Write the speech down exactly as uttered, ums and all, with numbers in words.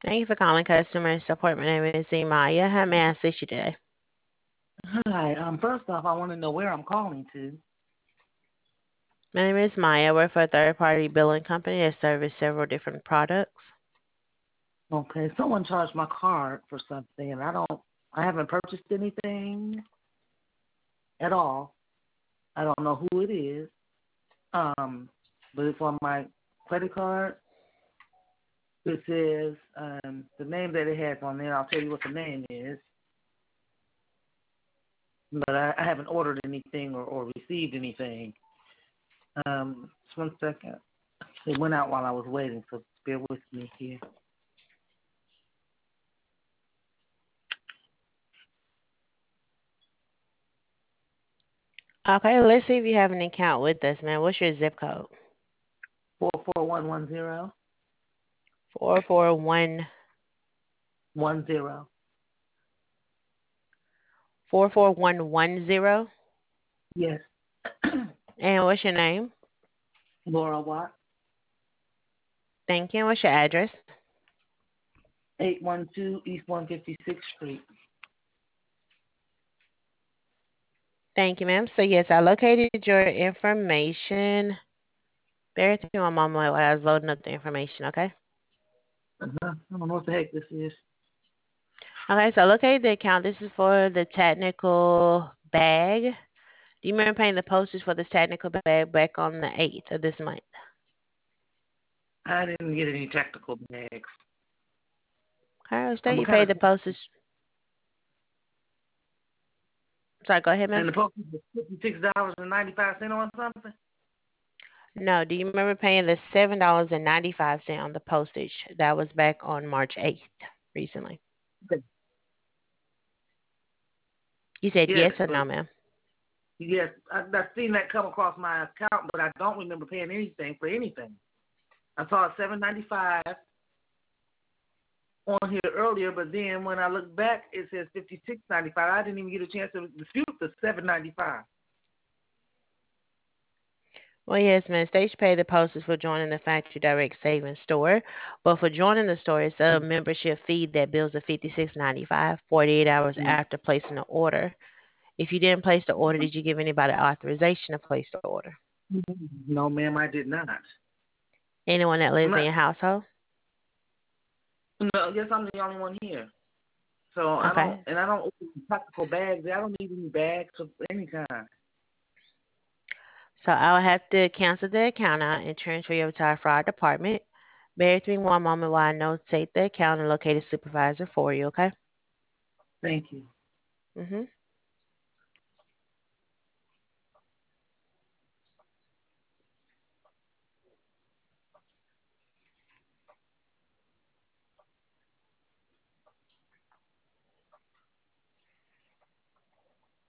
Thank you for calling customer support. My name is Imaya. How may I assist you today? Hi. Um, first off, I want to know where I'm calling to. My name is Maya. We're for a third-party billing company that service several different products. Okay, someone charged my card for something, and I don't, I haven't purchased anything at all. I don't know who it is. Um, but it's on my credit card. It says um the name that it has on there. I'll tell you what the name is. But I, I haven't ordered anything or, or received anything. Um, just one second. It went out while I was waiting, so bear with me here. Okay, let's see if you have an account with us, man. What's your zip code? Four four one one zero Four four one one zero. four four one one zero. Yes. And what's your name? Laura Watt, Thank you. And what's your address? eight one two East one hundred fifty-sixth Street. Thank you, ma'am. So yes, I located your information. Bear with me one moment while I was loading up the information, okay? Uh-huh. I don't know what the heck this is. Okay, so I located the account. This is for the technical bag. Do you remember paying the postage for this technical bag back on the eighth of this month? I didn't get any technical bags. Okay, so I'm you kind paid of, the postage. Sorry, go ahead, ma'am. and the postage was fifty-six dollars and ninety-five cents on something. No, do you remember paying the seven dollars and ninety-five cents on the postage? That was back on March eighth, recently. Okay. You said Yes, yes or but no, ma'am? yes, I, I've seen that come across my account, but I don't remember paying anything for anything. I saw seven ninety-five on here earlier, but then when I look back, it says fifty-six ninety-five. I didn't even get a chance to dispute the seven ninety-five. Well, yes, ma'am. Stage pay the postage for joining the Factory Direct Savings Store. But for joining the store, it's a membership fee that bills a fifty-six ninety-five forty-eight hours after placing the order. If you didn't place the order, did you give anybody authorization to place the order? No, ma'am, I did not. Anyone that I'm lives in not. your household? No, I guess I'm the only one here. So I don't, Okay. and I don't open practical bags. I don't need any bags of any kind. So I'll have to cancel the account out and transfer you over to our fraud department. Bear with me one moment while I notate the account and locate a supervisor for you, okay? Thank you. Mm-hmm.